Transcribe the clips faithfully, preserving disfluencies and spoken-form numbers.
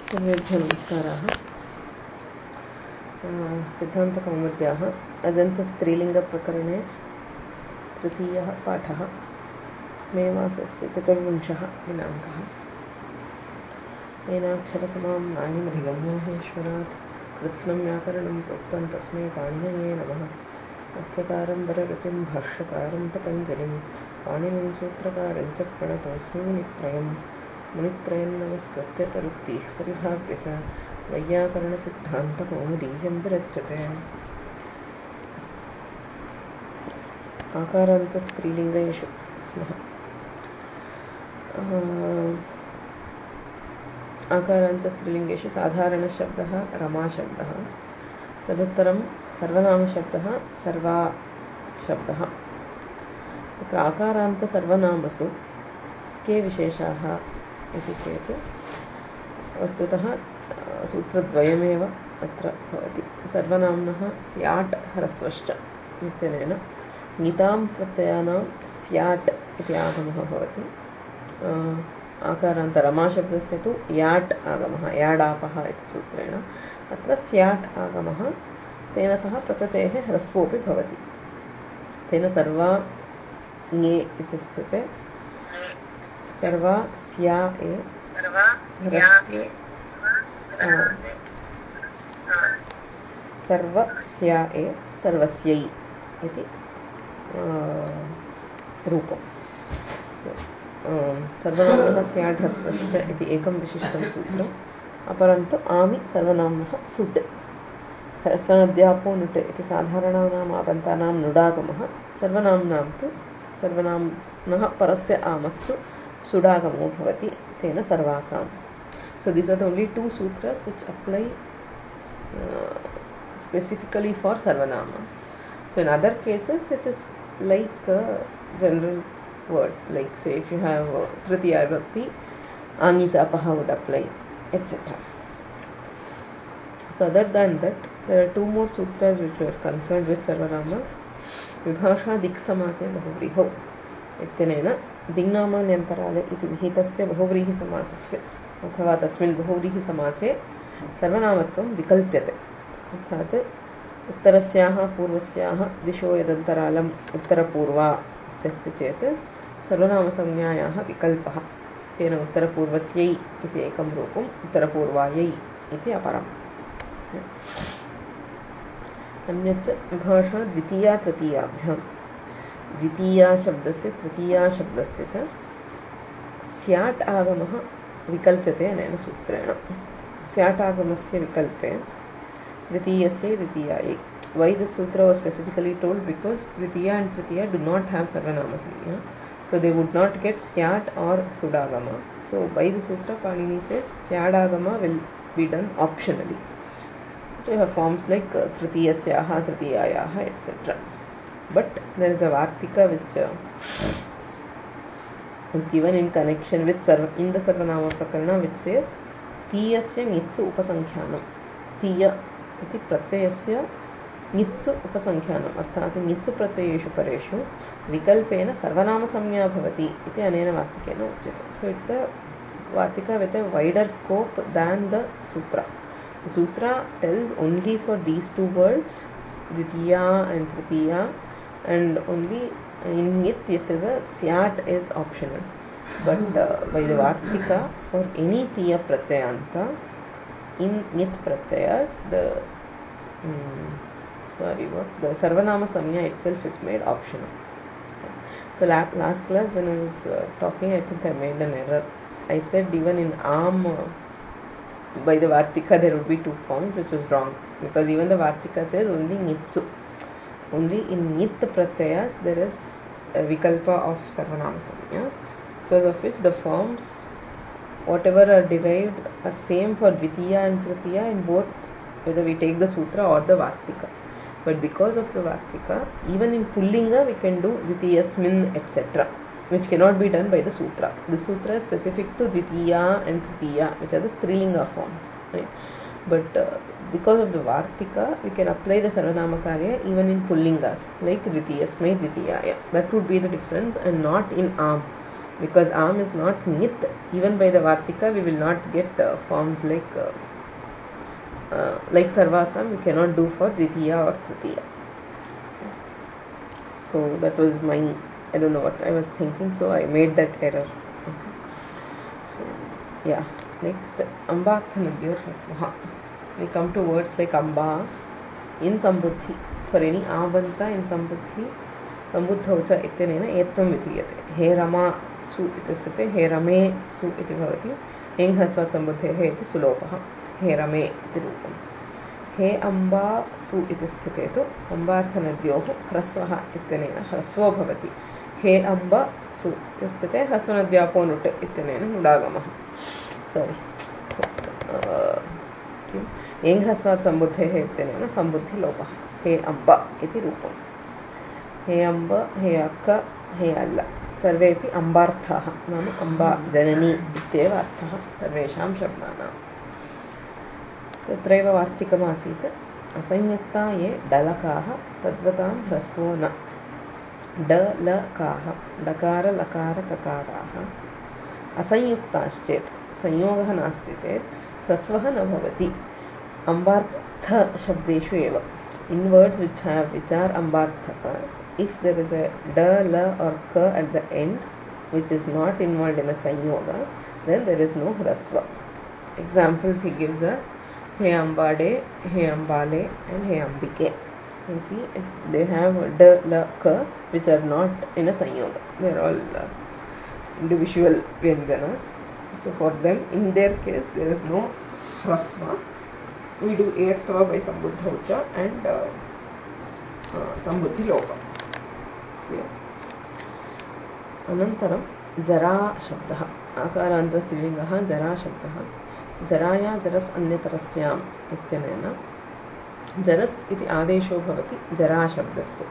सर्वेभ्यो नमस्काराः। सिद्धान्तकौमुद्याः अजन्तस्त्रीलिङ्गप्रकरणे तृतीयः पाठः। मे मासस्य चतुर्विंशः दिनाङ्कः। येनाक्षरसमां नायमधिगम्योहेश्वरात् कृत्स्नं व्याकरणं प्रोक्तं तस्मै पाणिनये नमः। वाक्यकारं वररुचिं भाष्यकारं पतञ्जलिं पाणिनिं सूत्रकारं च प्रणतोऽस्मि मुनित्रयम्। मुनित्रयं नमस्कृत्य तरुक्तीः परिभाव्य च वैयाकरणसिद्धान्तकौमुदीयं विरच्यते। आकारान्तस्त्रीलिङ्गेषु स्मः। आकारान्तस्त्रीलिङ्गेषु साधारणशब्दः रमाशब्दः, तदुत्तरं सर्वनामशब्दः सर्वा शब्दः। तत्र आकारान्तसर्वनामसु के विशेषाः इति चेत् वस्तुतः सूत्रद्वयमेव अत्र भवति। सर्वनाम्नः स्याट् ह्रस्वश्च इत्यनेन ङितां प्रत्ययानां स्याट् इति आगमः भवति। आकारान्त रमाशब्दस्य तु याट् आगमः, याडापः इति सूत्रेण। अत्र स्याट् आगमः, तेन सह प्रकृतेः ह्रस्वोऽपि भवति। तेन सर्वा ङे इति स्थिते सर्वा स्या ए ह्रस्वे सर्व स्या ए सर्वस्यै इति रूपम्। सर्वनाम्नः स्याट् ह्रस्वश्च इति एकं विशिष्टं सूत्रम्। अपरन्तु आमि सर्वनाम्नः सुट्। ह्रस्वनद्यापो नुट् इति साधारणानाम् आबन्तानां नुडागमः। सर्वनाम्नां तु सर्वनाम्नः परस्य आमस्तु सुडागमो भवति, तेन सर्वासां। So these are the only two sutras which apply uh, specifically for sarvanamas. So in other cases it is like a general word, like say if you have uh, tritiya vibhakti, ani chapaha would apply, et cetera. So other than that, there are two more sutras which were concerned with sarvanamas. Vibhasha diksamase bahuvriho इत्यनेन दिङ्नामान्यन्तराले इति विहितस्य बहुव्रीहिसमासस्य अथवा तस्मिन् बहुव्रीहिसमासे सर्वनामत्वं विकल्प्यते। अर्थात् उत्तरस्याः पूर्वस्याः दिशो यदन्तरालम् उत्तरपूर्वा इत्यस्ति चेत् सर्वनामसंज्ञायाः विकल्पः। तेन उत्तरपूर्वस्यै इति एकं रूपम्, उत्तरपूर्वायै इति अपरम्। अन्यच्च विभाषा द्वितीया तृतीयाभ्याम्। द्वितीया शब्दस्य तृतीया शब्दस्य च स्याट् आगमः विकल्प्यते अनेन सूत्रेण। स्याट् आगमस्य विकल्पे द्वितीयस्य द्वितीयायै. Why this sutra was specifically told? Because Dvitiya and Tritiya do not have sarvanama sanya, so they would not get syat or sudagama. So by the sutra Panini says syadagama will be done optionally. So you have forms like uh, Tritiyasyaha, Tritiyayaha, et cetera. But there is a Vartika which uh, is given in connection with sarva, in the Sarvanama Prakarana, which says Tiyasya Nitsu Upasankhyanam. Tiya iti pratyayasya Nitsu Upasankhyanam. Arthat Nitsu pratyayeshu pareshu Vikalpena Sarvanama Samya Bhavati iti anena Vartikena uchyate. So it's a Vartika with a wider scope than the Sutra. The Sutra tells only for these two words, Dvitiya and Tritiya, and only in Nit the Syat is optional. But uh, by the Vartika, for any Tiya Pratyayanta, in Nit Pratyayas, the um, sorry what the Sarvanama Samya itself is made optional. So la- last class when I was uh, talking, I think I made an error. I said even in Am, uh, by the Vartika there would be two forms, which was wrong. Because even the Vartika says only Nitsu. Only in Nit Pratyayas there is a Vikalpa of Sarvanama Samya, because of which the forms, whatever are derived, are same for Dvitiya and Tritiya in both, whether we take the Sutra or the Vartika. But because of the Vartika, even in Pullinga we can do Dvitiyasmin, et cetera, which cannot be done by the Sutra. The Sutra is specific to Dvitiya and Tritiya, which are the Strilinga forms. Right? But uh, because of the Vartika, we can apply the Sarvanama Karya even in Pullingas, like Dvitiyasmai Dvitiyaya. That would be the difference, and not in Am. Because am is not nit, even by the Vartika we will not get uh, forms like uh, uh, like Sarvasam we cannot do for Dvitiya or Tritiya. Okay. So that was my, I don't know what I was thinking, so I made that error. Okay. So yeah, next Ambarthanadyo Rasvaha. We come to words like Amba in Sambuddhi. For any Abanta in Sambuddhi, Sambuddhaucha ittenena etvam vidhiyate. He Rama su iti sthite, he Rame su iti bhavati, eng hasvat sambuddhehe iti sulopaha, he Rame iti rupam. He Amba su iti sthite tu Ambarthanadyoho hrasvaha ittenena hrasvo bhavati. He Amba su iti sthite hrasvanadyapo nut ittenena nudagamaha. Sorry. Uh, eng hasvat sambuddhehe ittenena sambuddhi lopaha. He Amba iti rupam. He Amba, he Akka, he Alla. सर्वेपि अम्बार्थाः नाम अम्बा जननी इत्येव अर्थः सर्वेषां शब्दानां. तत्रैव वार्तिकमासीत् असंयुक्ता ये डलकाः तद्वतां ह्रस्वो न. डलकाः डकार लकार ककाराः असंयुक्ताश्चेत् संयोगः नास्ति चेत् ह्रस्वः न भवति. अम्बार्थ शब्देषु एव. In words which have which are ambarthakas, if there is a da, la or ka at the end which is not involved in a sanyoga, then there is no hrasva. Examples he gives are he ambade, he ambale and he ambike. You see, they have da, la, ka which are not in a sanyoga. They are all uh, individual vyanjanas. So for them, in their case, there is no hrasva. We do Ertva by Sambuddhaucha and uh, uh, Sambuddhi Lopa. Clear? Anantaram Jara Shabdaha. Akaranta Srilingaha Jara Shabdaha. Jaraya Jaras Anyatarasyam Ityanena. Jaras iti Adesho Bhavati Jara Shabdasya.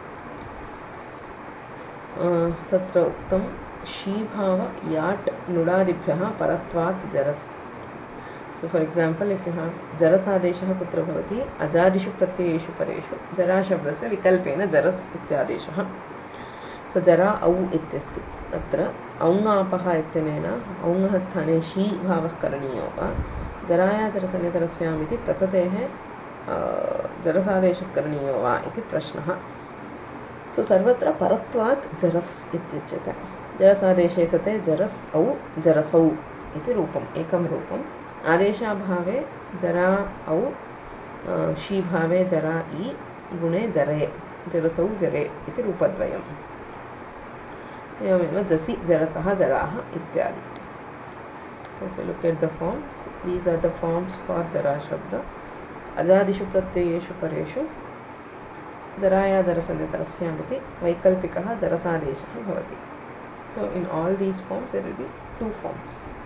Uh, Tatra Uktam Shibhava Yat Nudadibhyaha Paratvat Jaras. So for example, if you have Jaras Adeshah Putra Bhavati Ajadishu Pratyayeshu Pareshu Jara Shabdasya Vikalpena Jaras Ityadeshah. So Jara Au Ityasti. Atra Aungapaha Ityanena Aungah Sthane Shi Bhavah Karaniyoga Jaraya Jarasanyatarasyam iti Pratatehe Jaras Adeshah Karaniyoga iti Prashnaha. So Sarvatra Paratvat Jaras Ityachyate. Jaras Adeshe Tate Jaras Au Jarasau iti Rupam Ekam Rupam. आदेशा भावे जरा औ she भावे जरा ई गुणे जरे जरसौ जरे इति रूपद्वयम्. एवमेव जसि जरसः जराः इत्यादि. So if you look at the forms, these are the forms for jara shabda. अजादिषु प्रत्ययेषु परेषु जराया जरसन्यतरस्याम् इति वैकल्पिकः जरसादेशः भवति. So in all these forms there will be two forms.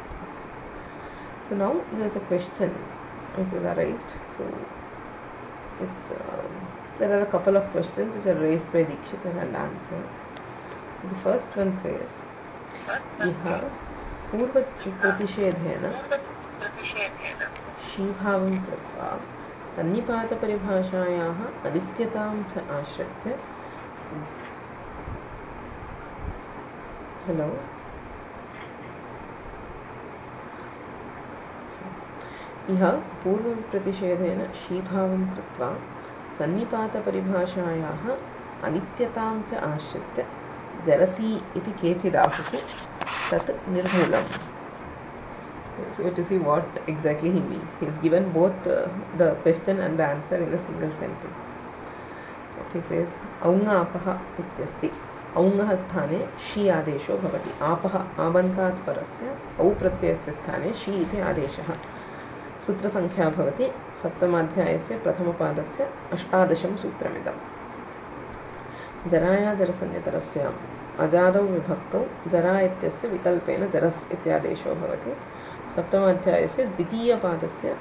So now there is a question which is raised. So it's uh, there are a couple of questions which are raised by Dikshita and answered. So the first one says, "Iha purva pratishedhena shibhavam kritva sannipata paribhashayaah adityatam cha ashritya." Hello. इह पूर्वप्रतिषेधेन शीभावं कृत्वा सन्निपातपरिभाषायाः अनित्यतां च आश्रित्य Jersey इति केचिदाहुः तत् निर्मूलम्. So to see what exactly he means. He has given both uh, the question and the answer in a single sentence. He says, Aunga apaha ityasti. Aungah sthane shi adesho bhavati. Apaha abantat parasya au pratyasya sthane shi iti adeshah. सूत्र संख्या भवति सप्तमाध्यायस्य प्रथमपादस्य अष्टादशं सूत्रमिदम्. जराया जरसन्यतरस्याम् अजादौ विभक्तौ जरा इत्यस्य विकल्पेन जरस् इत्यादेशो भवति. सप्तमाध्यायस्य द्वितीयपादस्य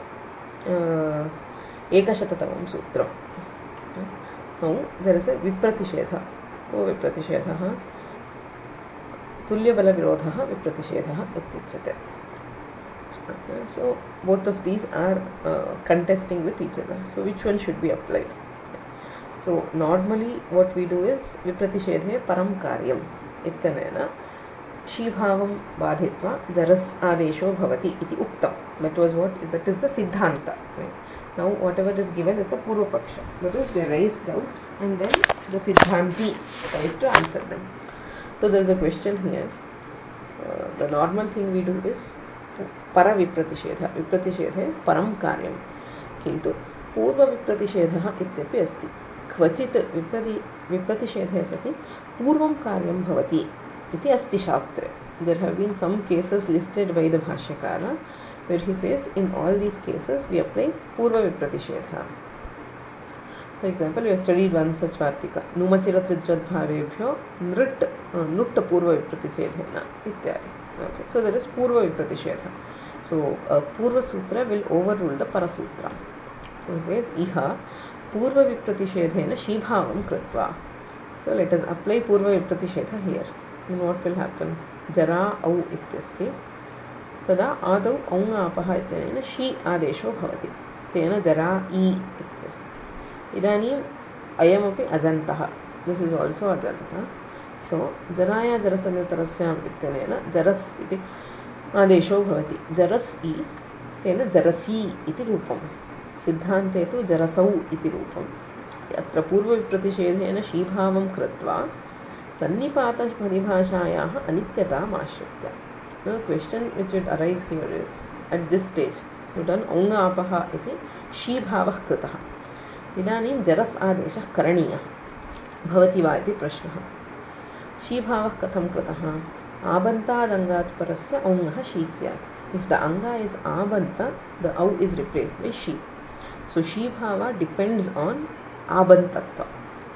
एकशततमं सूत्रम्. नौ देयर इज अ विप्रतिषेधः. को विप्रतिषेधः तुल्यबलविरोधः विप्रतिषेधः इत्युच्यते. Okay, so both of these are uh, contesting with each other. So which one should be applied? So normally what we do is vipratishethe param karyam ittanena शीभावं बाधित्वा जरस् आदेशो भवति इति उक्तं. That was what, that is the siddhanta. Right? Now whatever is given is the purva paksha. That is, they raise doubts and then the siddhanti tries to answer them. So there is a question here. Uh, the normal thing we do is para vipratishetha. Vipratishethe param karyam. Kintu purva vipratishetha ityapi asti. Kvachit viprati vipratishethe sati purvam karyam bhavati iti asti shastre. There have been some cases listed by the Bhashyakara where he says in all these cases we apply purva vipratishetha. For example, we have studied one such vartika. Numachira trijvad bhavebhyo nrit uh, nutta purva vipratishetena ityadi. Okay. So there is purva vipratishetha. So a purva sutra will overrule the para sutra. So it says iha purva vipratishetena shibhavam kritva. So let us apply purva vipratishetha here. And what will happen? Jara au ityasti. Tada adau aunga apaha ityena shi adesho bhavati. Tena jara I ityasti. Idanim ayamapi ajantah. This is also ajanta. So jaraya jarasanyatarasyam ityanena jaras iti adesho bhavati. Jaras I tena jarasi iti rupam. Siddhante tu jarasau iti rupam. Atra purva vipratishetena shibhavam kritva sannipata paribhashayaha anityatam ashritya. The question which would arise here is, at this stage you done aunga apaha iti shibhavah kritah. इदानीं जरस् आदेशः करणीयः भवति वा इति प्रश्नः. शीभावः कथं कृतः? आबन्तादङ्गात् परस्य औङः शी स्यात्. If the anga is abanta, the au is replaced by she. So shibhava depends on abantatva.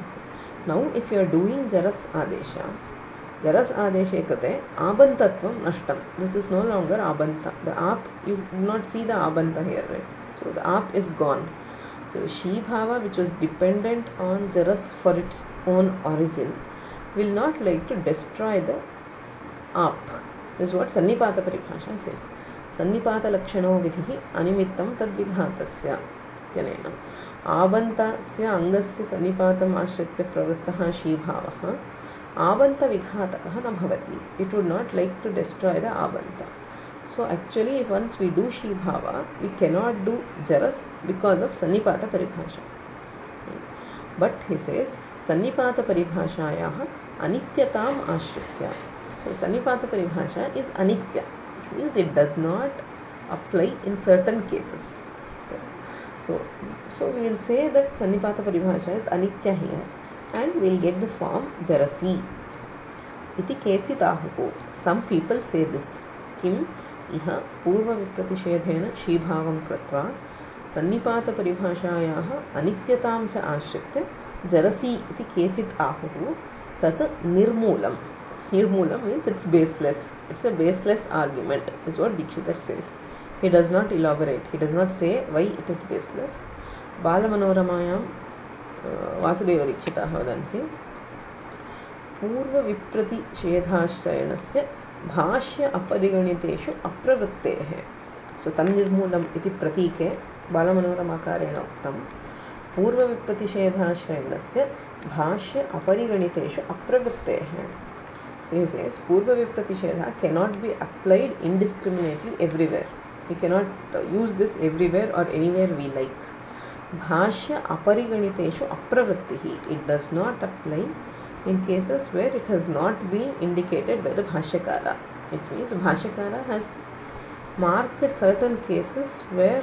Now if you are doing jaras adesha, jaras adeshe krite abantatvam nashtam. This is no longer abanta. The ap, you do not see the abanta here, right? So the ap is gone. So the shibhava, which was dependent on jaras for its own origin, will not like to destroy the ap. This is what sannipata paribhasha says. Sannipata lakshano vidhi animittam tad vighatasya. Tyanena abantasya angasya sannipatam ashritya pravrittah shibhavah abanta vighatakah na bhavati. It would not like to destroy the abanta. So actually once we do shibhava, we cannot do jaras because of sannipata paribhasha. But he says sannipata paribhashayaha anityatam ashritya. So sannipata paribhasha is anitya. It means it does not apply in certain cases. So, so we will say that sannipata paribhasha is anitya here and we will get the form jarasi. Iti kechit ahuko. Some people say this. Kim iha purva vipratishetena shibhavam kritva sannipata paribhashayaha anityatam cha ashritya jarasi iti kechit ahuhu tat nirmulam. Nirmulam means it's baseless. It's a baseless argument is what Dikshitar says. He does not elaborate. He does not say why it is baseless. Balamanoramayam Vasudeva Dikshitah vadanti purva vipratishethaashrayanasya bhashya apariganiteshu apravrittehe. So tanirmulam iti pratike balamanoramakkarena uktam purva vipratishethaashrayanasya bhashya apariganiteshu apravrittehe. So he says purva vipratishetha cannot be applied indiscriminately everywhere. We cannot uh, use this everywhere or anywhere we like. Bhashya apariganiteshu apravrittihi. It does not apply in cases where it has not been indicated by the Bhashyakara. It means the Bhashyakara has marked certain cases where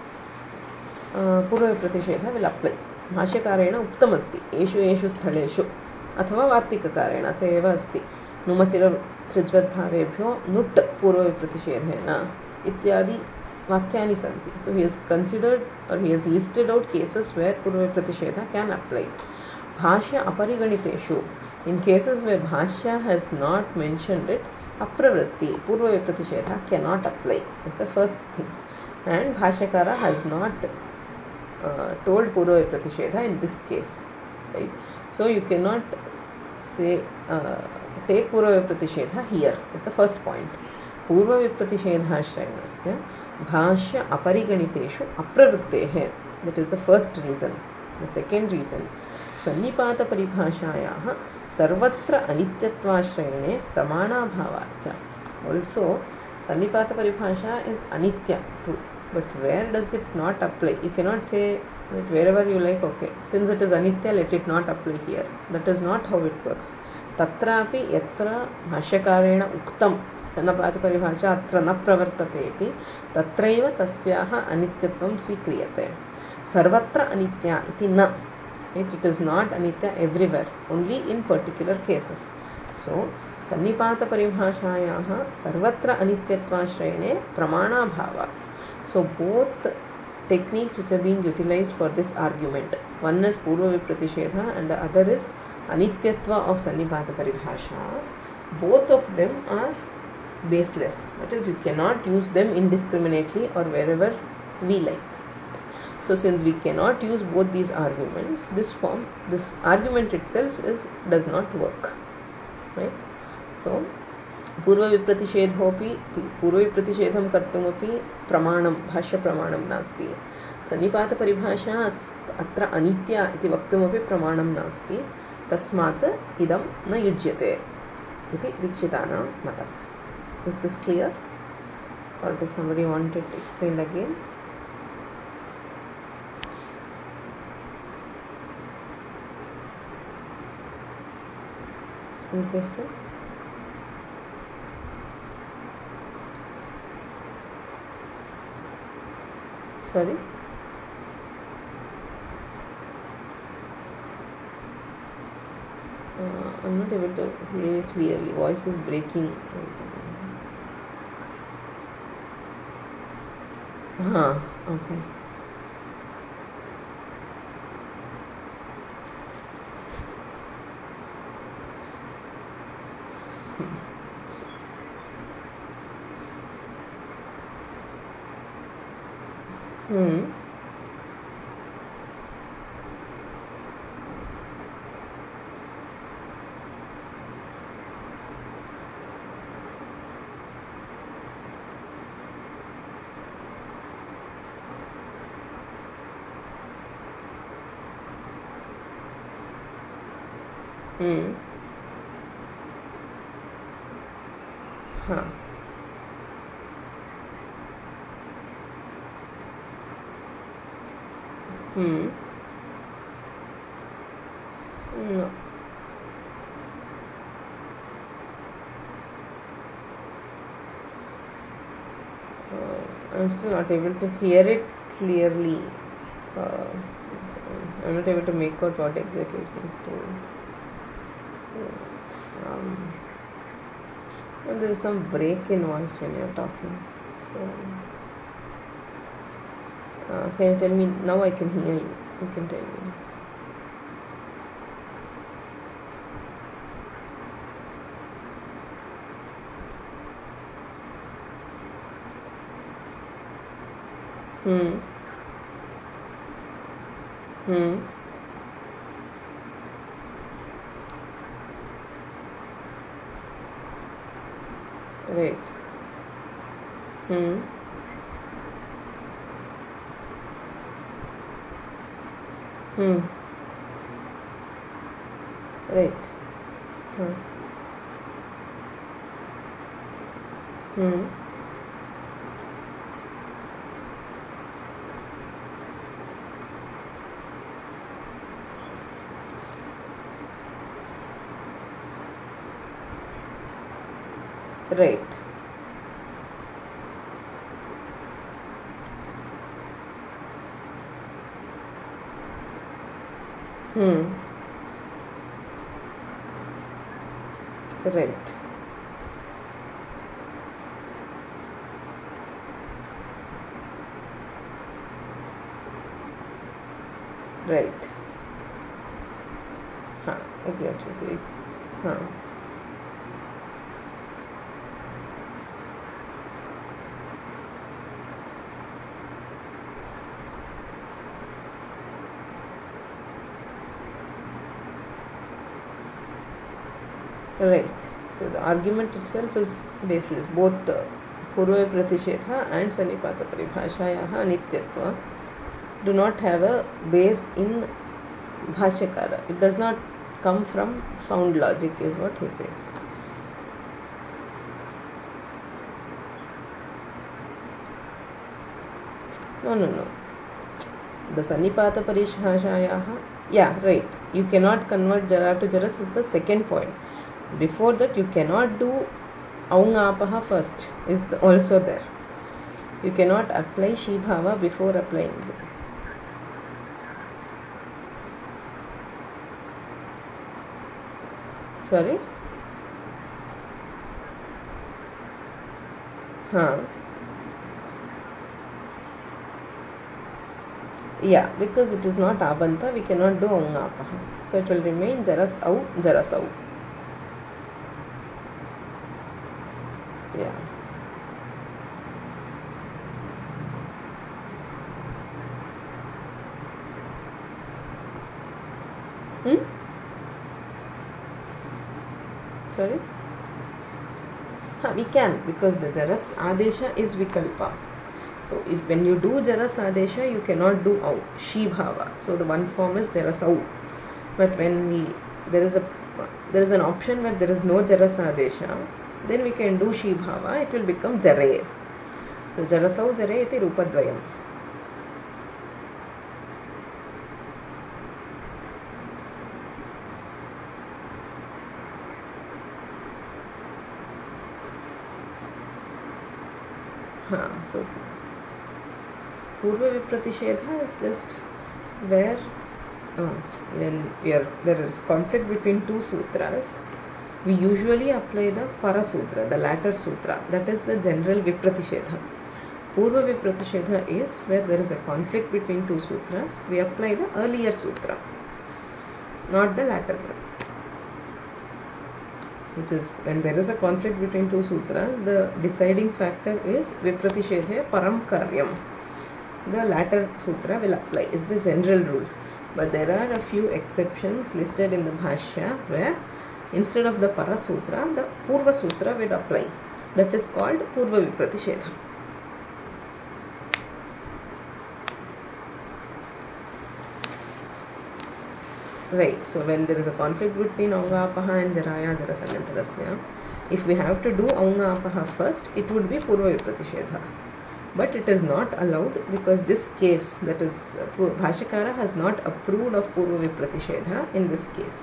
uh, Purva Vipratishetha will apply. Bhashyakarena uktam asti. Eshu eshu sthaleshu. Athava vartikakarena ateva asti. Numachira trijvad bhavebhyo nut Purva Vipratishetena. Ityadi vakyani santi. So he has considered or he has listed out cases where Purva Vipratishetha can apply. Bhashya apariganiteshu. In cases where Bhashya has not mentioned it, apravritti, Purva Vipratishetha cannot apply. That's the first thing. And Bhashyakara has not uh, told Purva Vipratishetha in this case. Right? So you cannot say uh, take Purva Vipratishetha here. That's the first point. Purva Vipratishethaashrayanasya Bhashya apariganiteshu apravrittehe. That is the first reason. The second reason, सन्निपातपरिभाषायाः सर्वत्र अनित्यत्वाश्रयणे प्रमाणाभावाच्च. Also, sannipata-paribhasha is anitya, true. But where does it not apply? You cannot say that wherever you like, okay, since it is anitya, let it not apply here. That is not how it works. Tatrapi yatra bhashakarena uktam sannipata-paribhasha atra na pravartate iti tatraiva tasyaha anityatvam svikriyate. Sarvatra anitya iti na. It, it is not anitya everywhere, only in particular cases. So, सन्निपातपरिभाषायाः सर्वत्र अनित्यत्वाश्रयणे प्रमाणाभावात्. So both techniques which are being utilized for this argument, one is Purva Vipratishetha and the other is Anityatva of Sannipata-paribhasha. Both of them are baseless. That is, you cannot use them indiscriminately or wherever we like. So since we cannot use both these arguments, this form, this argument itself is does not work. Right? So, पूर्व विप्रतिषेधोपि पूर्व विप्रतिषेधं कर्तुमपि प्रमाणं भाष्य प्रमाणं नास्ति. सन्निपातपरिभाषा अत्र अनित्या इति वक्तुमपि प्रमाणं नास्ति. तस्मात् इदं न युज्यते इति दीक्षितानां मतम्. Is this clear? Or does somebody want it explained again? Any questions? Sorry? Uh, I'm not able to hear you clearly. Voice is breaking. Ah, okay. Hmm. Hmm. Huh. Hmm. No. Uh, I'm still not able to hear it clearly. Uh, I'm not able to make out what exactly is being told. So, um, and there is some break in voice when you're talking. So, uh, can you tell me now? I can hear you. You can tell me. Hmm. Hmm. Right. Hmm. Hmm. Right. Huh. Hmm. Right. Hmm. Right. Right. Huh. I get you see. Huh. Right. So the argument itself is baseless. Both uh, Purva Pratishetha and Sannipata Paribhashayaha Nityatva do not have a base in Bhashyakara. It does not come from sound logic is what he says. No, no, no. The Sanipata Parishbhashayaha, yeah, right. You cannot convert Jara to Jaras is the second point. Before that, you cannot do Aungapaha first, is the, also there. You cannot apply Shibhava before applying it. Sorry? Huh. Yeah, because it is not Abanta, we cannot do Aungapaha. So it will remain Jaras Au, Jaras Au. Yeah. Hmm? Sorry? Ha, we can, because the Jaras Adesha is Vikalpa. So if when you do Jaras Adesha, you cannot do Au, Shibhava. So the one form is Jaras Au. But when we, there is a, there is an option where there is no Jaras Adesha, then we can do Shibhava, it will become Jare. So Jaras Au Jare iti Rupadvayam. Huh, so Purva Vipratishetha is just where uh, when we are, there is conflict between two sutras, we usually apply the Para Sutra, the latter sutra, that is the general Vipratishetha. Purva Vipratishetha is where there is a conflict between two sutras, we apply the earlier sutra, not the latter one. Which is when there is a conflict between two sutras, the deciding factor is Vipratishethe Param Karyam. The latter sutra will apply, is the general rule. But there are a few exceptions listed in the Bhashya where instead of the Para Sutra, the Purva Sutra will apply. That is called Purva Vipratishetha. Right, so when there is a conflict between Aungapaha and Jaraya Jarasanyantarasya, if we have to do Aungapaha first, it would be Purva Vipratishetha. But it is not allowed because this case, that is, uh, Bhashyakara has not approved of Purva Vipratishetha in this case.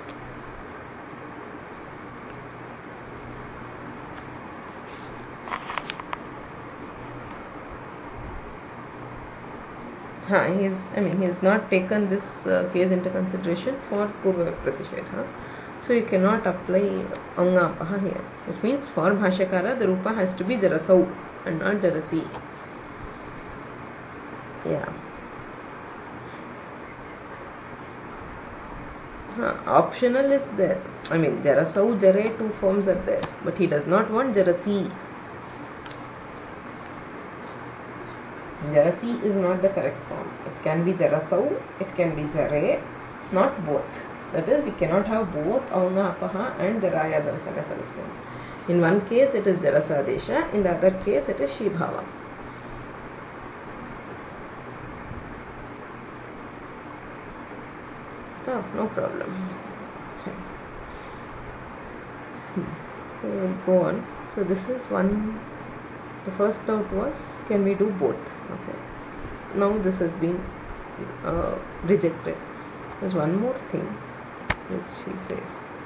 Ha, he is, I mean, he has not taken this uh, case into consideration for Purva Vipratishetha. So you cannot apply Aungapaha here. Which means for Bhashyakara, the Rupa has to be Jarasau and not Jarasi. Yeah. Huh, optional is there. I mean, Jarasau, Jare, two forms are there. But he does not want Jarasi. Jarasi is not the correct form. It can be Jarasau, it can be Jare, not both. That is, we cannot have both Aungapaha and Jaraya Jarasanyatarasya. In one case it is Jarasadesha, in the other case it is Shibhava. Oh, no problem. So we will go on. So this is one, the first doubt was, can we do both? Okay. Now this has been uh, rejected. There's one more thing which he says.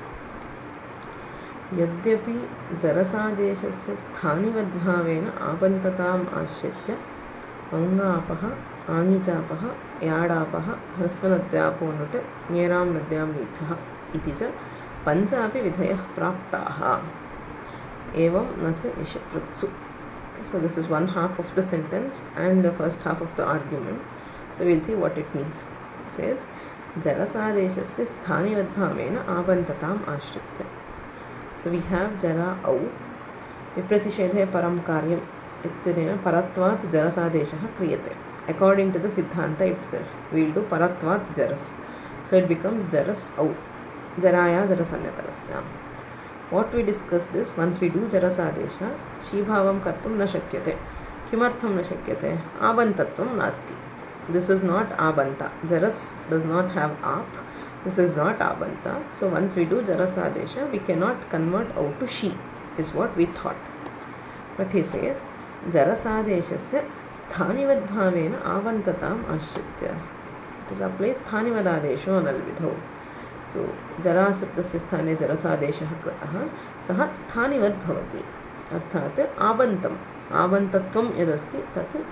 यद्यपि जरसादेशस्य स्थानिवद्भावेन आपन्तताम् आश्रित्य अङ्गापः आङिचापः याडापः ह्रस्वनद्यापो नुट् ञेरां नद्यां नीथः इति च पञ्चापि विधयः प्राप्ताः एवं न स निषकृत्सु. So this is one half of the sentence and the first half of the argument. So we'll see what it means. It says जरसादेशस्य स्थानिवद्भावेन आपन्तताम् आश्रित्य. So we have Jara Au, Vipratishethe Param Karyam Ityadena Paratvat Jarasadeshaha Kriyate. According to the Siddhanta itself, we will do Paratvat Jaras. So it becomes Jaras Au, Jaraya Jarasanyatarasya. What we discussed is, once we do Jarasadesha, Shibhavam Kartum na shakyate. Kimartham na shakyate? Abantatvam nasti. This is not Abanta. Jaras does not have Ap. This is not Abanta. So once we do Jarasadesha, we cannot convert out to she, is what we thought. But he says, Jarasadeshasya Sthanivadbhavena Avantatam Ashritya. It is applies Sthanivadadesho analvidho. So Jarasabdasya sthane Jarasadeshah kratah saha Sthanivad bhavati. Arthat Avantam. Avantatvam yadasti tat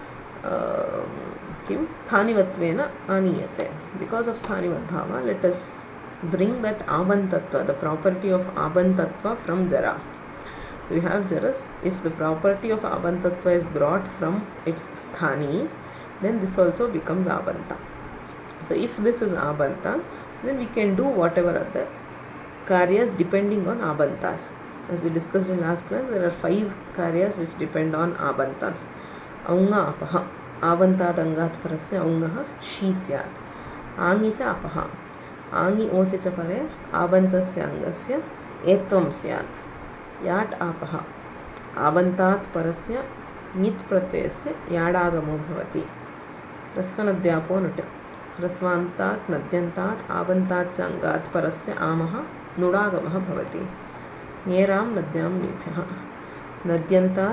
Kim स्थानिवत्वेन आनीयते. Because of स्थानिवद्भाव, let us bring that avantatva, the property of avantatva from jara. So we have jaras. If the property of avantatva is brought from its sthani, then this also becomes avanta. So if this is avanta, then we can do whatever other karyas depending on avantas. As we discussed in last class, there are five karyas which depend on avantas. Aunga apaha. Avantat angat parasya aungah shi syat. Angi cha apaha. Angi ose cha pare avantasya angasya etvam syat. Yat apaha. Avantat parasya nit pratyasya yadagamo bhavati. Rasvanadhyapo nut. Rasvantat nadyantat avantat cha angat parasya amaha nudagamah bhavati. Nyeram nadyam nibhyah. Nadyantat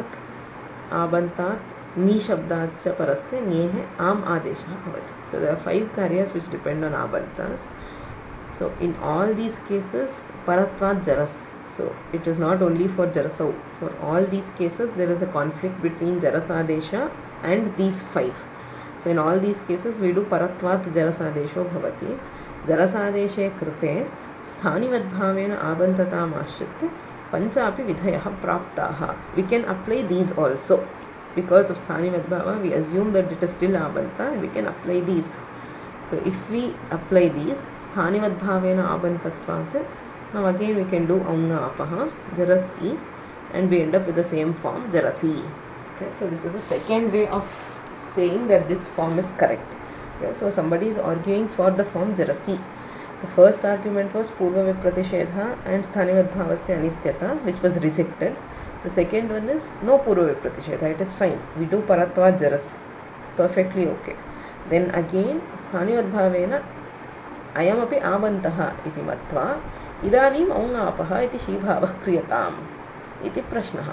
avantat ni shabdat cha parasya nyehe am adeshah bhavati. So there are five karyas which depend on avantas. So in all these cases paratvat jaras. So it is not only for jarasau. For all these cases there is a conflict between jarasadesha and these five. So in all these cases we do paratvat jarasadesho bhavati. Jarasadeshe krite sthanivadbhavena avantatam ashritya panchapi vidhayah praptaha. We can apply these also. Because of Sthanivadbhava, we assume that it is still Abanta and we can apply these. So if we apply these, Sthanivadbhavena Abantatvat, now again we can do Aunga Apaha, Jarasi, and we end up with the same form, Jarasi. Okay, so this is the second way of saying that this form is correct. Okay, so somebody is arguing for the form Jarasi. The first argument was Purva Vipratishedha and Sthanivadbhavasya Anityata, which was rejected. The second one is no Purva Vipratishedha, it is fine. We do Paratvat Jaras, perfectly okay. Then again, Sthanivadbhavena Ayam api Avantaha iti matva Idanim Aunga apaha iti Shibhavah Kriyatam iti Prashnaha.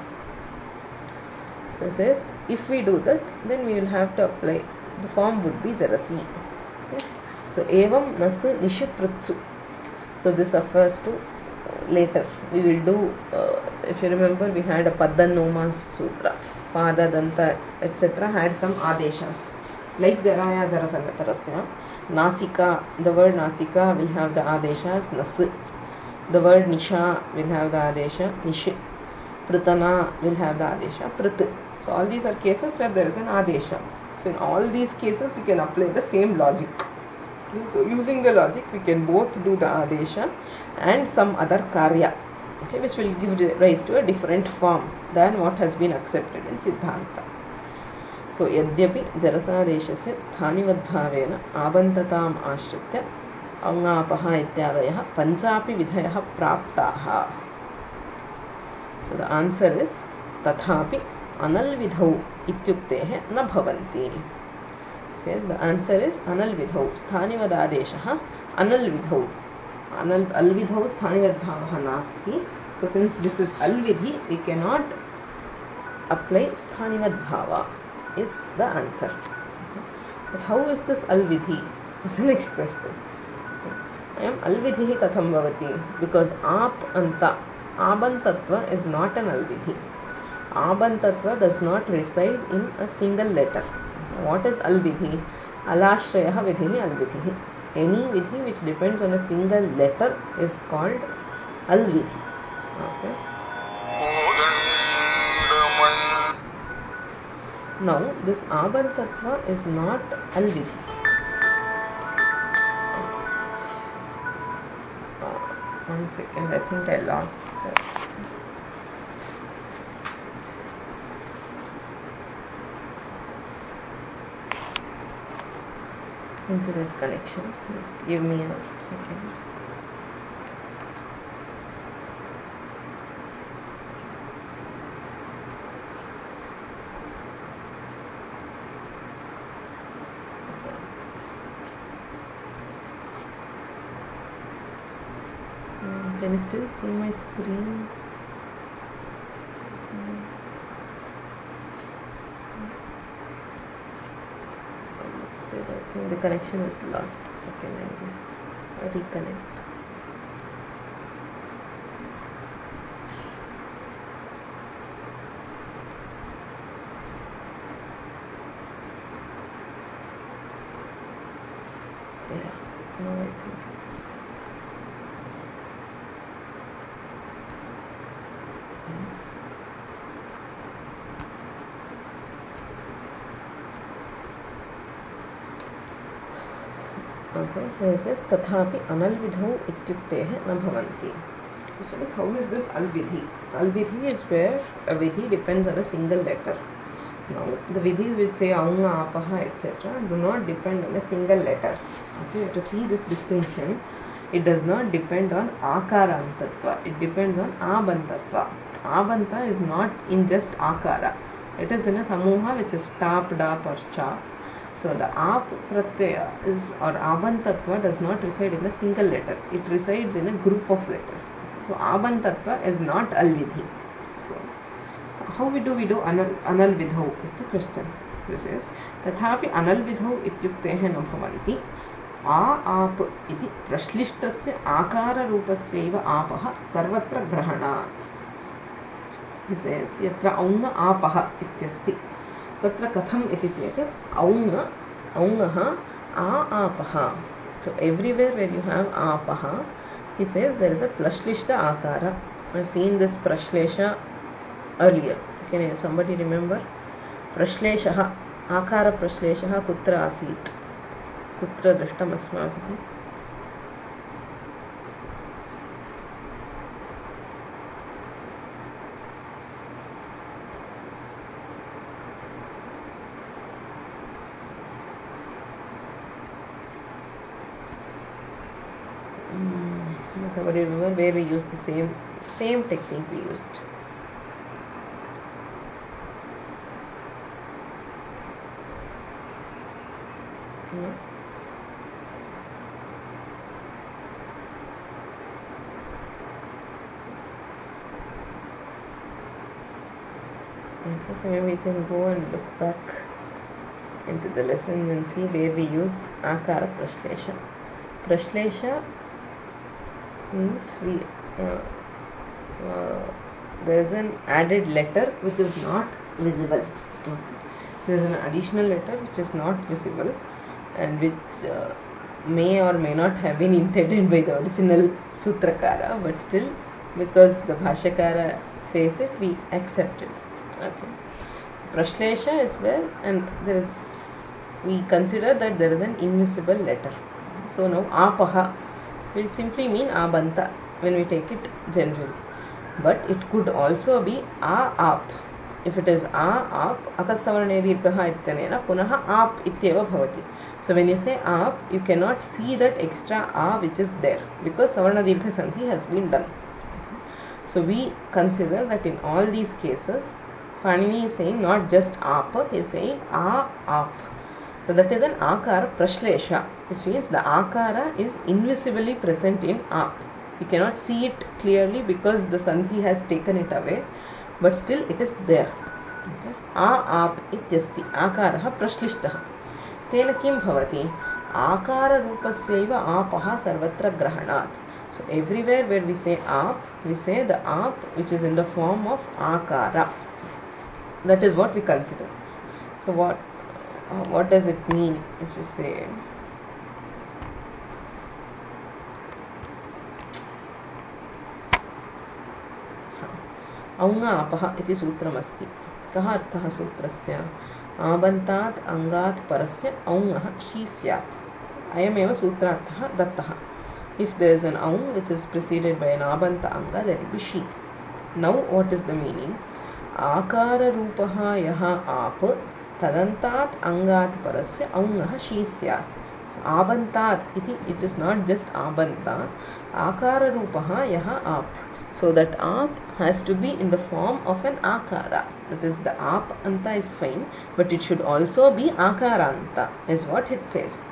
So it says, if we do that, then we will have to apply, the form would be Jarasi. Okay? So Evam Nasu Nishipritsu. So this refers to later. We will do, uh, if you remember, we had a Padanomas Sutra, Pada, Danta, et cetera had some Adeshas. Like Jaraya Jarasangatarasya. Nasika, the word Nasika will have the Adeshas Nas. The word Nisha will have the Adesha Nish. Pritana will have the Adesha Prit. So all these are cases where there is an Adesha. So in all these cases we can apply the same logic. So using the logic we can both do the Adesha and some other Karya, okay, which will give rise to a different form than what has been accepted in Siddhanta. So Yadyapi Jarasadeshasya Sthanivadbhavena Avantatam Ashritya Aungapaha Ityadayah Panchapi Vidhayah Praptaha. So the answer is Tathapi Analvidhau Ityuktehe Na Bhavanti. Says the answer is Analvidhau. Sthanivadadeshaha Analvidhau. Anal Alvidhau Sthanivadbhavaha Nasti. So since this is Alvidhi, we cannot apply Sthanivadbhava is the answer. But how is this Alvidhi? This is the next question. I am Alvidhi Katham Bhavati, because Ap Anta Abantatva is not an Alvidhi. Abantatva does not reside in a single letter. What is Alvidhi? Alashrayaha Vidhi Alvidhi. Any Vidhi which depends on a single letter is called Alvidhi. Okay. Now this Abantatva is not Alvidhi. Uh, one second, I think I lost that. Internet connection. Just give me a second. you still see my screen? Still, I think the connection is lost. Second, I just reconnect. Yeah, now I think it is. Okay, so it says tathapi analvidhau ityuktehe na bhavanti. Which means, how is this alvidhi? Alvidhi is where a vidhi depends on a single letter. Now, the vidhis which say aunga, apaha, et cetera do not depend on a single letter. Okay, to see this distinction, it does not depend on akarantatva. It depends on abantatva. Abanta is not in just akara. It is in a samuha which is tap, dap or chap. So the ap pratyaya is, or abantatva does not reside in a single letter. It resides in a group of letters. So abantatva is not alvidhi. So how we do we do anal, analvidhau is the question. This is tathapi analvidhau ityuktehe na bhavanti. A ap iti prashlishtasya akara rupasyaiva apaha sarvatra grahanat. He says yatra aunga apaha ityasti. Tatra katham iti chete aunga aungaha a apaha. So everywhere where you have apaha, he says there is a plashlishta akara. I've seen this prashlesha earlier. Can somebody remember? Prashleshaha akara prashleshaha kutra asit. Kutra drishtam asmabhihi. Somebody remember where we used the same same technique we used? Yeah. Okay, so maybe we can go and look back into the lesson and see where we used akara prashlesha. Prashlesha means we uh, uh, there is an added letter which is not visible. Okay. There is an additional letter which is not visible and which uh, may or may not have been intended by the original sutrakara, but still because the bhashyakara says it, we accept it. Okay. Prashlesha is where, and there is, we consider that there is an invisible letter. So now apaha will simply mean abanta when we take it generally, but it could also be a ap. If it is a ap, akasavarane dirghaha ityanena punaha ap ityeva bhavati. So when you say ap, you cannot see that extra a which is there because savarna dirgha sandhi has been done. So we consider that in all these cases, Panini is saying not just ap, he is saying a ap. So that is an akara prashlesha, which means the akara is invisibly present in ap. You cannot see it clearly because the sandhi has taken it away, but still it is there. Okay. A ap ityasti akaraha prashlishtaha. Tena kim bhavati? Akara rupasyaiva apaha sarvatra grahanat. So everywhere where we say ap, we say the ap which is in the form of akara. That is what we consider. So what uh, what does it mean if you say aunga apaha iti sutramasti. Kaha arthaha sutrasya? Abantat angat parasya aungaha shi syat. Ayameva sutrarthaha dattaha. If there is an aung which is preceded by an abanta anga, that will be shi. Now what is the meaning? Akara rupaha yaha ap tadantat angat parasya aungaha shi syat. So abantat iti, it is not just abanta. Akara rupaha yaha ap. So that ap has to be in the form of an akara. That is, the ap anta is fine, but it should also be akaranta, is what it says.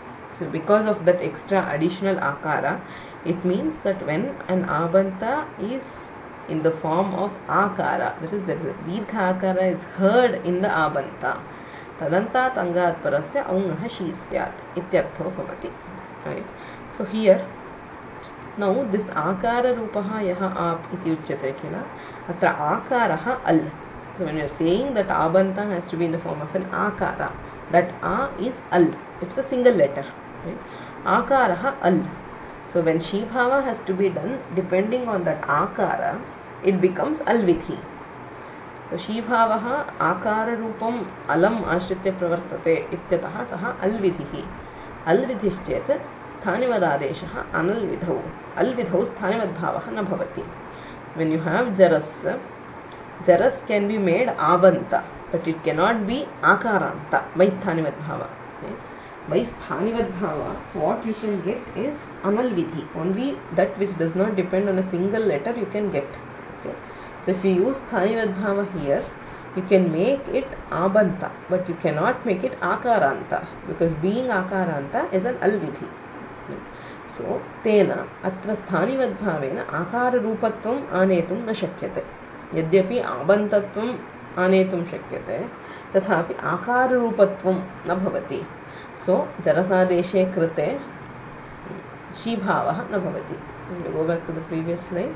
So because of that extra additional akara, it means that when an abanta is in the form of akara, that is, the dirgha akara is heard in the abanta, tadanta tangat parasya aungah shi syat ityartho bhavati. Right? So here, now this akara rupaha yaha ap iti uchyate kila, atra akaraha al. So when we are saying that abanta has to be in the form of an akara, that a is al. It's a single letter. Right? Akaraha al. So when shi bhava has to be done, depending on that akara, it becomes alvidhi. So shi bhavaha akara rupam alam ashritya pravartate ityatah saha alvidhi. Alvidhischet sthanivad analvidhau. Alvidhau sthanivad bhavaha na bhavati. When you have jaras, jaras can be made abanta, but it cannot be akaranta by sthanivad bhava. Okay? By sthanivad bhava, what you can get is analvidhi. Only that which does not depend on a single letter you can get. Okay? So if you use sthanivad bhava here, you can make it abanta, but you cannot make it akaranta, because being akaranta is an alvidhi. Okay? So tena atra sthanivad bhavena akara rupatvam anetum na shakyate. Yadyapi abantatvam anetum shakyate, tathapi akara rupatvam na bhavati. So jarasadeshe krite shi bhavaha na bhavati. We go back to the previous slide.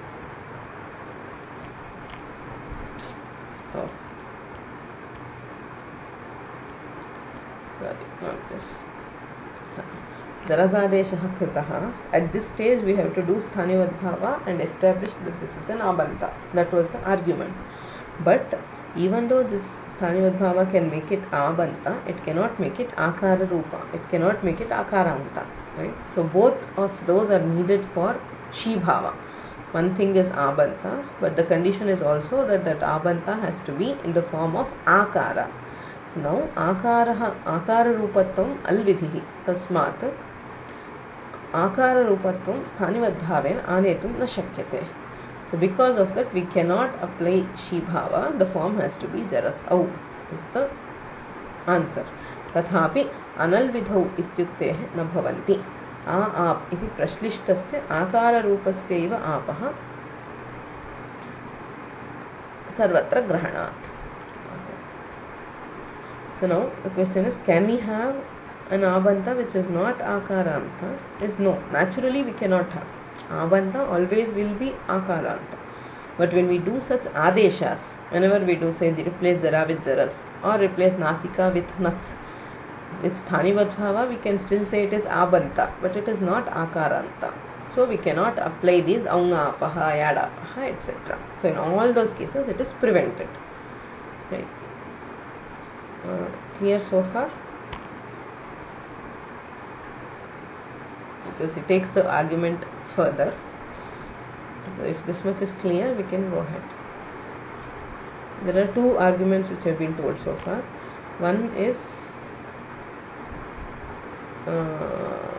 Oh. Sorry, not this. Jarasadeshah kritaha. At this stage we have to do sthanivad bhava and establish that this is an abanta. That was the argument. But even though this sthanivad bhava can make it abanta, it cannot make it akara rupa. It cannot make it akaranta. Right? So both of those are needed for shi bhava. One thing is abanta, but the condition is also that that abanta has to be in the form of akara. Now akara akara rupatvam alvidhi tasmat akara rupatvam sthanivad bhaven anetum na shakyate. So because of that we cannot apply shi bhava. The form has to be jaras au is the answer. Tathapi analvidhau ityukte na bhavanti. A ap iti prashlishtasya akara rupasya eva apaha sarvatra grahanat. So now the question is, can we have an abanta which is not akaranta? Is no. Naturally we cannot have. Abanta always will be akaranta. But when we do such adeshas, whenever we do say replace zara with zaras or replace nasika with nas, with sthanivad bhava, we can still say it is abanta, but it is not akaranta. So we cannot apply these aunga apaha, yada apaha, et cetera. So in all those cases it is prevented. Right. Uh, clear so far? Because he takes the argument further. So if this much is clear, we can go ahead. There are two arguments which have been told so far. One is uh,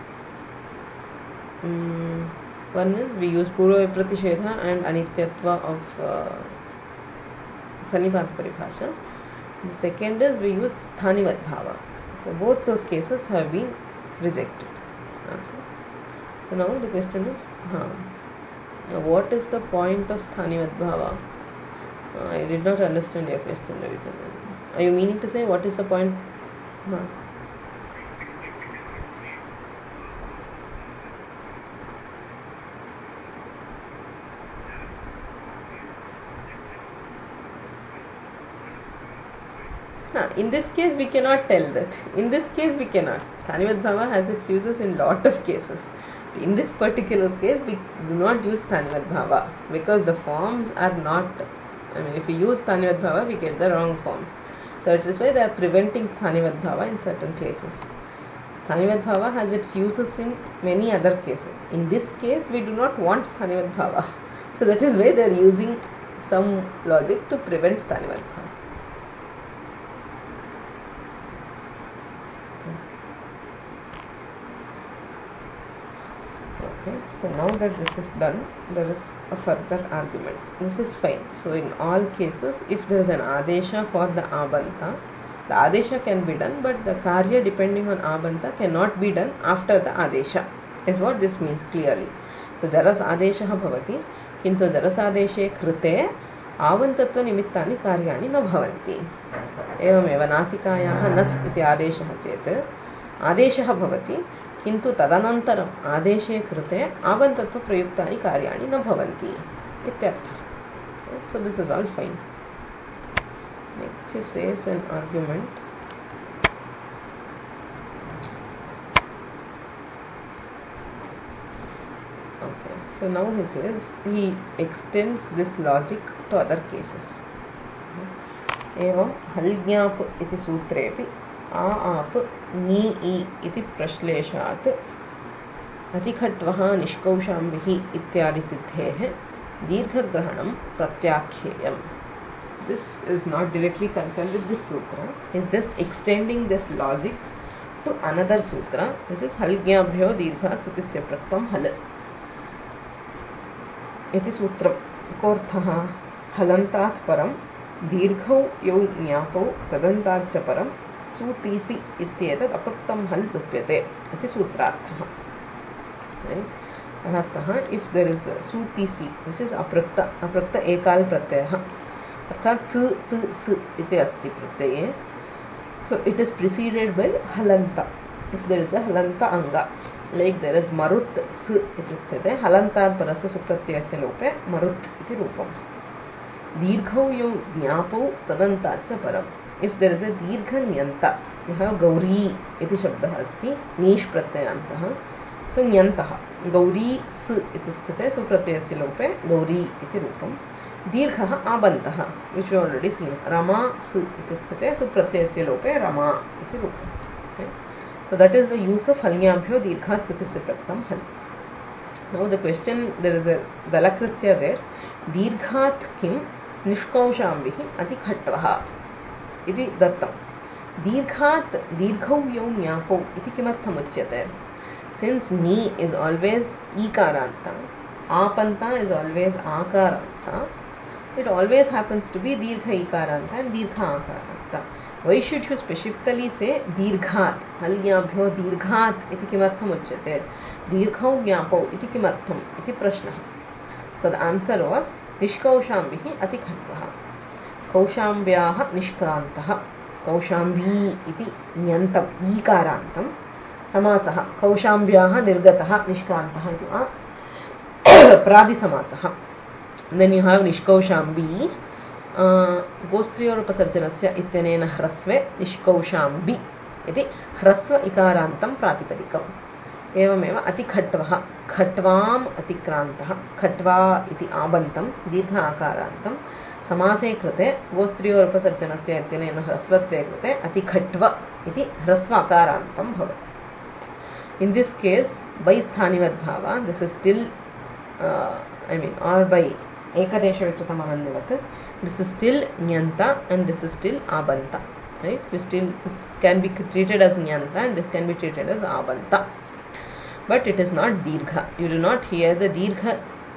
um, one is we use purva pratishedha and anityatva of uh, Sannipat Paribhasha. The second is we use sthanivad bhava. So both those cases have been rejected. Okay. So now the question is, huh, now what is the point of sthanivad bhava? Uh, I did not understand your question, Ravichander. Are you meaning to say what is the point? Huh. In this case we cannot tell that. In this case we cannot. Sthanivad bhava has its uses in lot of cases. In this particular case we do not use sthanivad bhava because the forms are not, I mean if we use sthanivad bhava we get the wrong forms. So it is why they are preventing sthanivad bhava in certain cases. Sthanivad bhava has its uses in many other cases. In this case we do not want sthanivad bhava. So that is why they are using some logic to prevent sthanivad bhava. Okay, so now that this is done, there is a further argument. This is fine. So in all cases, if there is an adesha for the abanta, The Adesha can be done, but the Karya depending on Abanta cannot be done after the Adesha, is what this means clearly. So Jaras Adesha bhavati, kintu Jaras Adeshe krite Avantatva Nimittani Karyani na bhavanti. Evameva Nasikayaha nas iti Adeshah chet Adeshah bhavati, kintu tadanantaram Adeshe krite Avantatva Prayuktani Karyani na bhavanti. Ityartha. So this is all fine. Next he says an argument. Okay, so now he says he extends this logic to other cases. Evam halgyap iti sutrepi a ap ni I iti prashleshat atikhatvaha nishkaushambihi ityadi siddhehe dirghagrahanam pratyakhyayam. This is not directly concerned with this sutra. He is just extending this logic to another sutra. This is halgyabhyo dirghat sutisya praktam hal. Iti sutram korthaha halantat param dirghau yau nyapau tadantat cha param sutisi ityetat apraktam hal dupyate. Iti sutrarthaha. Right? Arthaha, if there is a sutisi, which is aprakta, aprakta ekal pratyaya. Arthat su tu su iti asti pratyaya. So it is preceded by halanta. If there is a halanta anga, like there is marut su iti sthite, halantat parasya supratyasya lope marut iti rupam. Dirghau yau nyapau tadantat cha param. If there is a dirgha nyanta, you have gauri iti shabdah asti, nish pratyayantaha. So nyantaha gauri su iti sthite, so pratyasya lope gauri iti rupam. Dirghaha abantaha, which we already seen. Rama su iti sthite, so pratyasya lope rama iti rupam. Okay. So that is the use of halgyabhyo dirghat sutisya praktam hal. Now the question, there is a dalakritya there. Dirghat kim nishkaushambihi ati khattvaha iti dattam. Dirghat dirghau yau nyapau iti kimartham uchyate. Since ni is always ikaranta, apanta is always akaranta, it always happens to be dirgha ikaranta and dirgha akaranta. Why should you specifically say dirghat? Halgyabhyo dirghat iti kimartham uchyate. Dirghau nyapau iti kimartham iti prashnah. So the answer was nishkaushambihi ati khatvaha. Kaushambyaha nishkrantaha. Kaushambi iti nyantam ikarantam. Samasaha kaushambyaha nirgataha nishkrantaha iti va pradi samasaha. Then you have nishkaushambi uh, gostriyor upasarjanasya ityanena hrasve nishkaushambi iti hrasva ikarantam pratipadikam. Evameva ati khatvaha khatvam atikrantaha khatva iti abantam dirgha akarantam samase krite gostriyor upasarjanasya ityanena hrasvatve krite ati khatva iti hrasva akarantam bhavati. In this case, by sthanivat bhava, this is still, uh, I mean, or by ekadesha vichutamahandivat, this is still nyanta and this is still abanta. Right? We still, this can be treated as nyanta and this can be treated as abanta. But it is not dirgha. You do not hear the dirgha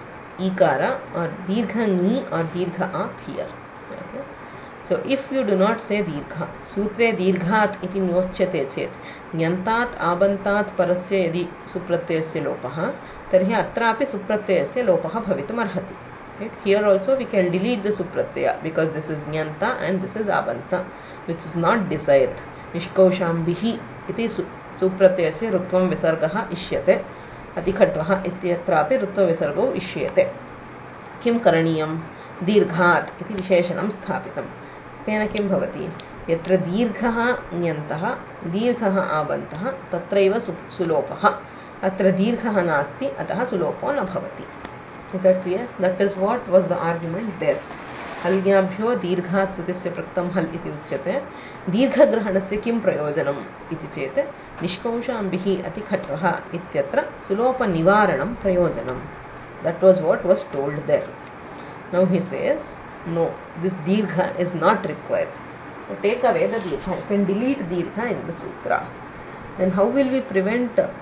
ikara or dirgha ni or dirgha ap here. Okay? So if you do not say dirgha, sutre dirghat iti nyochate chet, nyantat abantat parasya yadi supratyasya lopaha, tarhi atrapi supratyasya lopaha bhavitum arhati. Right? Here also we can delete the supratyaya because this is nyanta and this is abanta, which is not desired. Nishkaushambihi iti supratyasya rutvam visargaha ishyate, atikhatvaha ityatrapi rutva visargo ishyate. Kim karaniyam dirghat iti visheshanam sthapitam. तेन किं भवति यत्र दीर्घः ण्यन्तः दीर्घः आबन्तः तत्रैव सुलोपः अत्र दीर्घः नास्ति अतः सुलोपो न भवति. Is that clear? That is what was the argument there. हल्ग्याभ्यो दीर्घात् सुतिस्य प्रक्तं हल् इति उच्यते. दीर्घग्रहणस्य किं प्रयोजनम् इति चेत् निष्कौशाम्बिः अति खट्वः इत्यत्र सुलोपनिवारणं प्रयोजनम्. That was what was told there. Now he says, no, this dirgha is not required. So take away the dirgha. You can delete dirgha in the sutra. Then how will we prevent uh,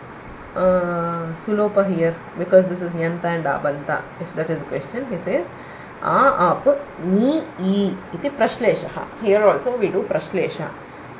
sulopa here? Because this is nyanta and abanta. If that is the question, he says, a ap ni I iti prashleshaha. Here also we do prashlesha.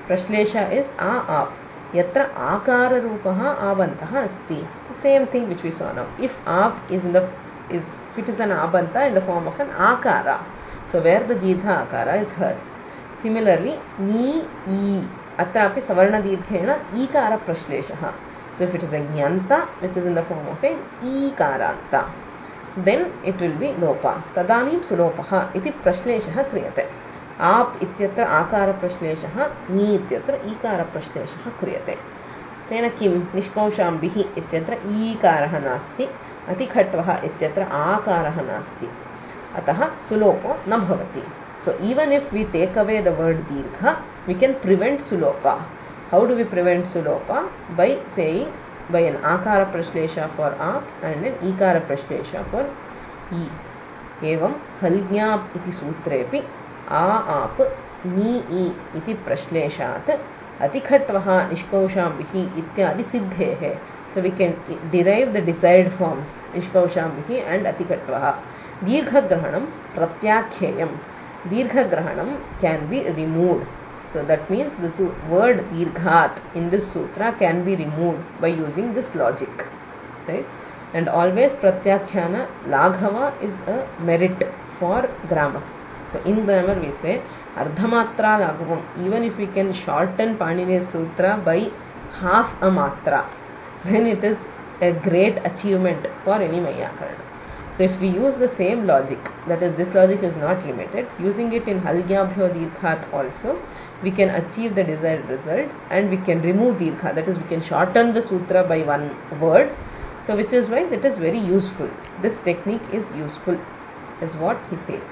Prashlesha is a ap. Yatra akara rupaha abantah asti. Same thing which we saw now. If ap is in the is it is an abanta in the form of an akara. So where the dirgha akara is heard. Similarly, ni e atrapi savarna dirghena ikara prashlesha. So if it is a jnanta which is in the form of a ikaranta, then it will be lopa. Tadanim sulopaha iti prashlesha kriyate. आप इत्यत्र आकार प्रश्लेषः नी इत्यत्र ईकार प्रश्लेषः क्रियते. तेन किं निष्कौशाम्बिः इत्यत्र ईकारः नास्ति, अतिखट्वः इत्यत्र आकारः नास्ति, अतः सुलोपो न भवति. So even if we take away the word dirgha, we can prevent sulopa. How do we prevent sulopa? By saying by an akara prashlesha for ap and an ikara prashlesha for e. Evam halgyab iti sutrepi आ आप नी ई इति प्रश्लेषात् अतिखट्वः निष्कौशाम्बिः इत्यादि सिद्धेः. So we can derive the desired forms निष्कौशाम्बिः and अतिखट्वः. दीर्घग्रहणं प्रत्याख्येयम्. Dirghagrahanam can be removed. So that means this word dirghat in this sutra can be removed by using this logic, right? And always pratyakhyana laghava is a merit for grammar. So in grammar we say ardhamatra laghavam. Even if we can shorten Panini's sutra by half a matra, then it is a great achievement for any Vyakarana. So if we use the same logic, that is, this logic is not limited, using it in halgyabhyo dirghat also, we can achieve the desired results, and we can remove dirgha, that is, we can shorten the sutra by one word. So which is why it is very useful. This technique is useful, is what he says.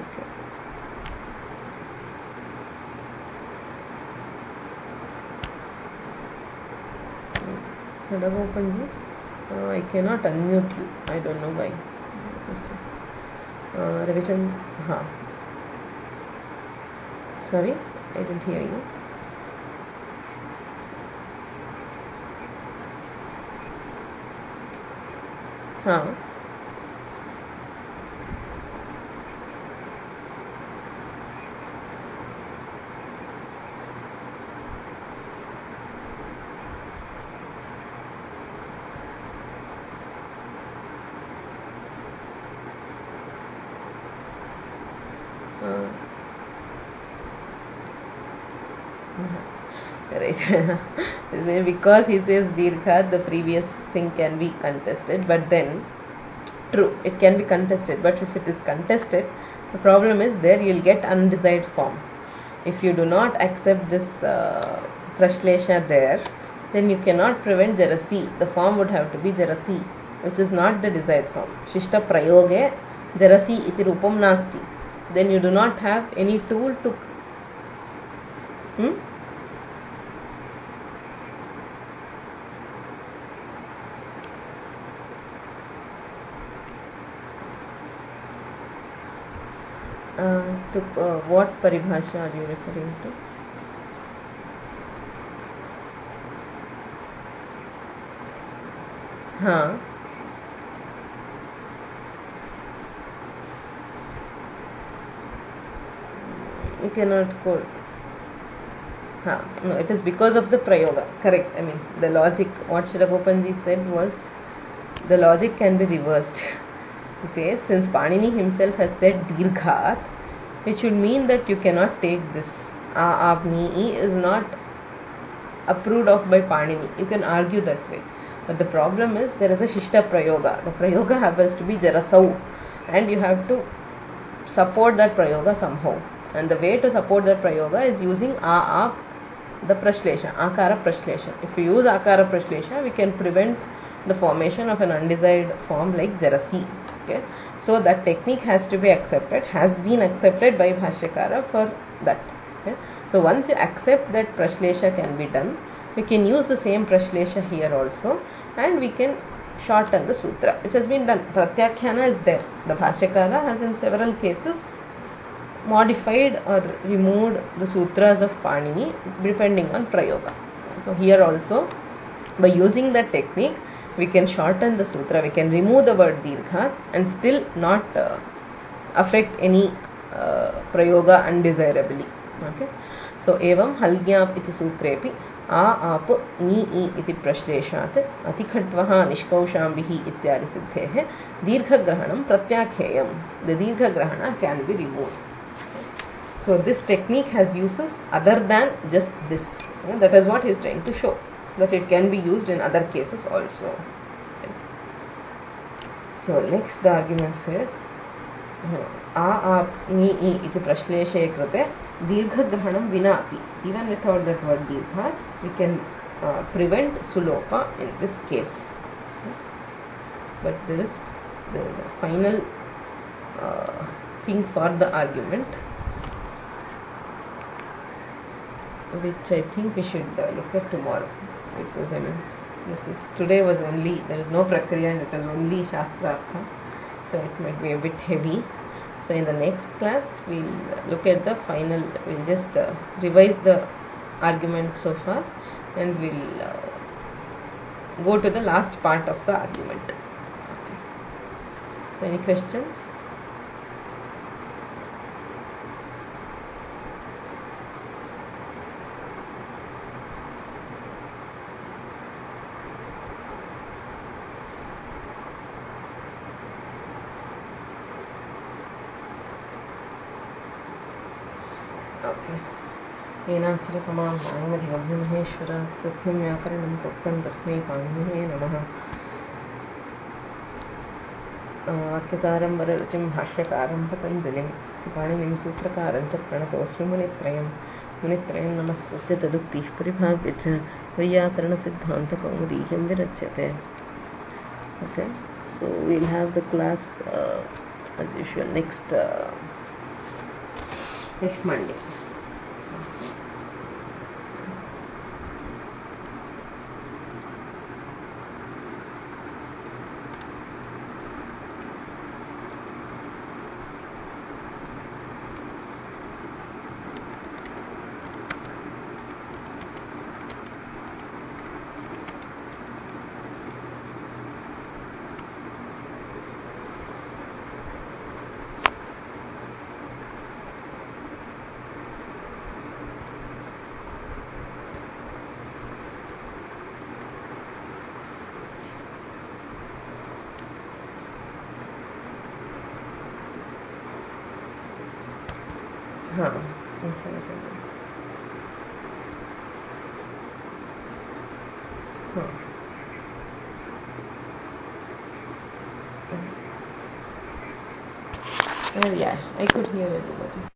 Sadagopanji, uh, I cannot unmute you. I don't know why. Uh, Revision, ha. Sorry, I didn't hear you. Ha. Right. Because he says dirgha, the previous thing can be contested, but then true, it can be contested, but if it is contested, the problem is there you will get undesired form. If you do not accept this uh, prashlesha there, then you cannot prevent jarasi. The form would have to be jarasi, which is not the desired form. Shishta prayoge jarasi iti rupam nasti. Then you do not have any tool to hmm? Uh, to uh, what paribhasha are you referring to? Huh. You cannot quote. Huh. No, it is because of the prayoga. Correct. I mean, the logic, what Shiragopanji said was, the logic can be reversed. He says, since Panini himself has said dirghat, it should mean that you cannot take this. A, ab, ni, e is not approved of by Panini. You can argue that way. But the problem is, there is a shishta prayoga. The prayoga happens to be jarasau, and you have to support that prayoga somehow. And the way to support that prayoga is using a, ab, the prashlesha, akara prashlesha. If we use akara prashlesha, we can prevent the formation of an undesired form like jarasi. Okay? So that technique has to be accepted, has been accepted by Bhashyakara for that. Okay? So once you accept that prashlesha can be done, we can use the same prashlesha here also, and we can shorten the sutra, which has been done. Pratyakhyana is there. The Bhashyakara has in several cases modified or removed the sutras of Panini depending on prayoga. So here also, by using that technique, we can shorten the sutra, we can remove the word dirgha and still not uh, affect any uh, prayoga undesirably. Okay. सो एवं हल्ज्ञाप् इति सूत्रेऽपि आ आप ङि इ इति प्रश्लेषात् अतिखट्वः निष्कौशाम्बिः इत्यादि सिद्धेः दीर्घग्रहणं प्रत्याख्येयम्. The दीर्घग्रहण can be removed. So this technique has uses other than just this. Yeah, that is what he is trying to show, that it can be used in other cases also. So next the argument says आ आप ङि इ इति प्रश्लेषे कृते दीर्घग्रहणं विनापि, even without that word दीर्घ, we can uh, prevent sulopa in this case. But there is there is a final uh, thing for the argument, which I think we should uh, look at tomorrow, because I mean this is today was only, there is no prakriya and it is only shastrartha, so it might be a bit heavy. So in the next class we will look at the final, we will just uh, revise the argument so far and we will uh, go to the last part of the argument. Okay. So any questions? येनाक्षरसमां न्यायमधिगम्यमहेश्वरात् कृत्स्नं व्याकरणं प्रोक्तं तस्मै पाणिनिये नमः. वाक्यकारं वररुचिं भाष्यकारं पतञ्जलिं पाणिनिं सूत्रकारं च प्रणतोऽस्मि मुनित्रयं. मुनित्रयं नमस्कृत्य तदुक्तिः परिभाव्य च वैयाकरणसिद्धान्तकौमुदीयं विरच्यते. Okay, so we'll have the class uh, as usual next uh, next Monday. हाँ, हाँ. Oh yeah, I could hear everybody.